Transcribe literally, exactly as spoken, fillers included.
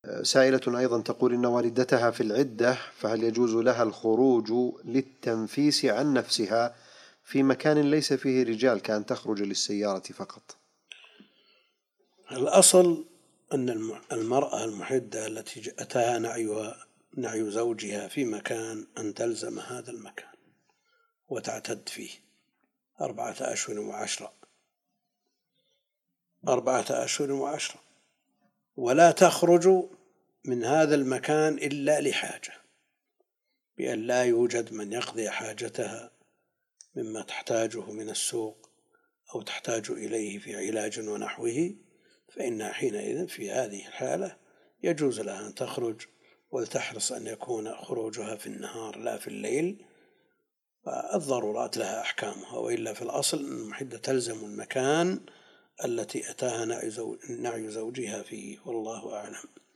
سائلة أيضا تقول إن والدتها في العدة، فهل يجوز لها الخروج للتنفيس عن نفسها في مكان ليس فيه رجال، كأن تخرج للسيارة فقط؟ الأصل أن المرأة المحدة التي أتاها نعيها نعي زوجها في مكان أن تلزم هذا المكان وتعتد فيه أربعة أشهر وعشرة أربعة أشهر وعشرة ولا تخرج من هذا المكان إلا لحاجة، بأن لا يوجد من يقضي حاجتها مما تحتاجه من السوق أو تحتاج إليه في علاج ونحوه، فإنها حينئذ في هذه الحالة يجوز لها أن تخرج، ولتحرص أن يكون خروجها في النهار لا في الليل، فالضرورات لها أحكامها. وإلا في الأصل أن المحدة تلزم المكان التي أتاها نعي زوجها فيه، والله أعلم.